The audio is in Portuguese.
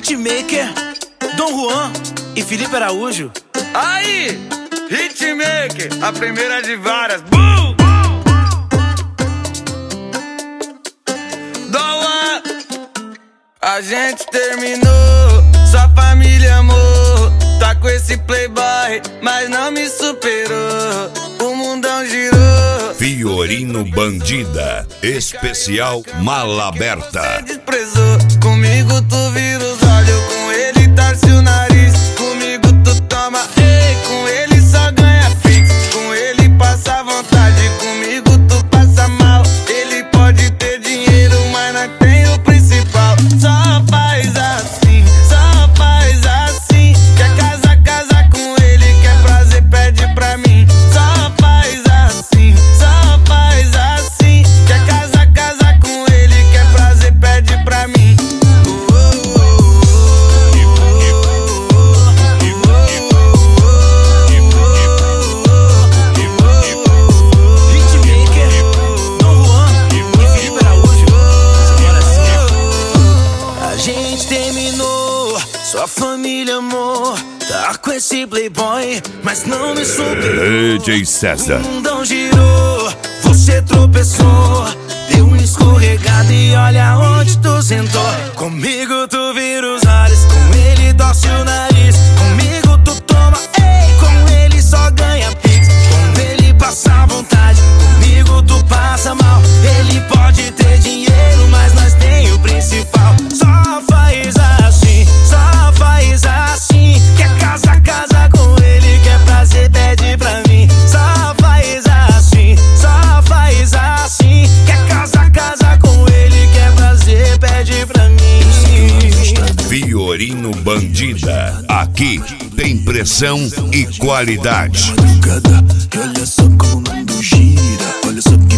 Hitmaker, Dom Juan e Felipe Araújo. Aí, Hitmaker, a primeira de várias. Boom! Dom Juan, a gente terminou, sua família amou. Tá com esse playboy, mas não me superou. O mundão girou. Fiorino Bandida, especial Mala Aberta. Você desprezou, comigo tu vira os olhos, com ele torce o nariz. Comigo tu toma, ei, com ele só ganha fixo. Com ele passa vontade, comigo tu passa mal. Ele pode ter dinheiro, mas não tem o principal. Só faz assim, só faz assim. Quer casar com ele, quer prazer, pede pra mim. Só faz assim, só faz assim. Quer casar com ele, quer prazer, pede pra mim. Hitmaker, Dom Juan e Felipe Araújo. Agora sim. A gente terminou, sua família amou. Tá com esse playboy, mas não me superou. DJ César. O mundão girou, você tropeçou, deu uma escorregada e olha onde tu sentou. Comigo tu vira os olhos, com ele torce o nariz. Comigo tu toma, ei, com ele só ganha pix. Com ele passa vontade, comigo tu passa mal. Ele pode ter dinheiro, mas nós tem o principal. Só faz assim, só faz assim. Quer casar com ele, quer prazer, pede pra mim. Só faz assim, só faz assim. Quer casar com ele, quer prazer, pede pra mim. Fiorino Bandida, aqui tem pressão e qualidade. Olha só como o mundo gira, olha só que